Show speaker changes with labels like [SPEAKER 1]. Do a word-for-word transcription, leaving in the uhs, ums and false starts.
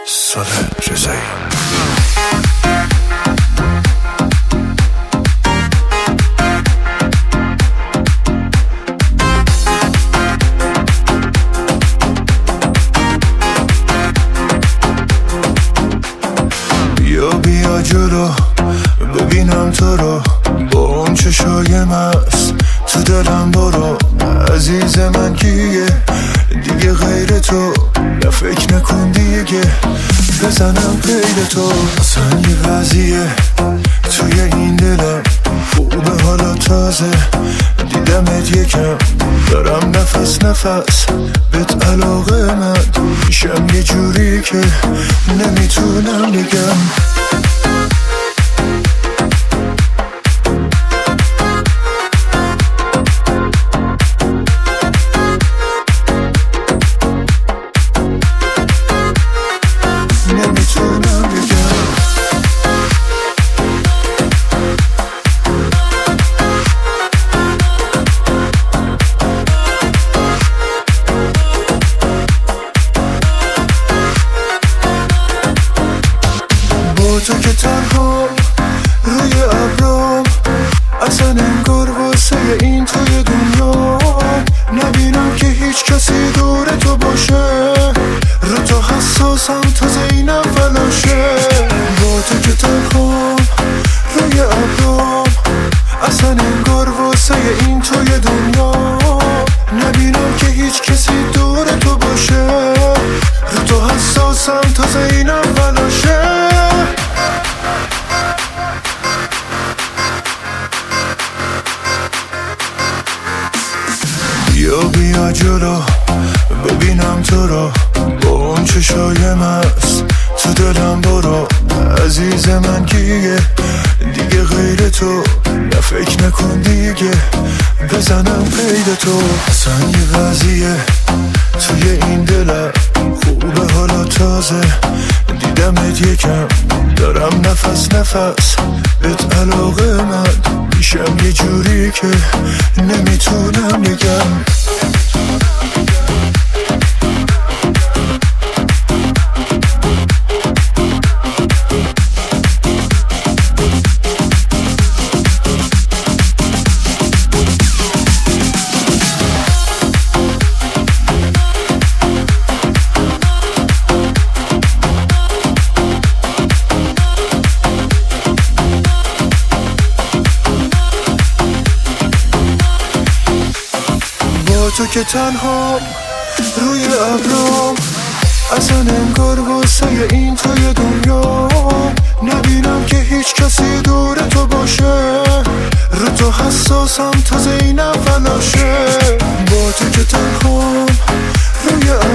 [SPEAKER 1] صادق رضایی.
[SPEAKER 2] بیا بیا جلو ببینم تو رو، با اون چشای مست تو دلم برو. عزیز من کیه دیگه غیر تو، نه فکر نکن دیگه بزنم قید تو. اصلا یه وضعیه توی این دلم خوبه حالا تازه دیدمت یکم، دارم نفس نفس بهت علاقه من میشم یه جوری که نمیتونم بگم. تو که تنها روی ابرام، اصلا انگار واسه این توی دنیا نبینم که هیچ کسی دور تو باشه. رو تو حساسم تازه اینم فلاشه. با تو که تنها روی ابرام، اصلا انگار واسه این توی دنیا نبینم که هیچ کسی دور تو باشه. رو تو حساسم تازه اینم فلاشه. بیا بیا جلو ببینم تو رو، با اون چشای مست تو دلم برو. عزیز من کیه دیگه غیر تو، نه فکر نکن دیگه بزنم قید تو. اصلا یه وضعیه توی این دلم خوبه حالا تازه دیدمت یکم، دارم نفس نفس بهت علاقه من میشم یه جوری که نمیتونم بگم. تو که تنها روی ابرام، اصلا انگار واسه این توی دنیا نبینم که هیچ کسی دور تو باشه. رو تو حساسم تازه اینم فلاشه. با تو که تنها روی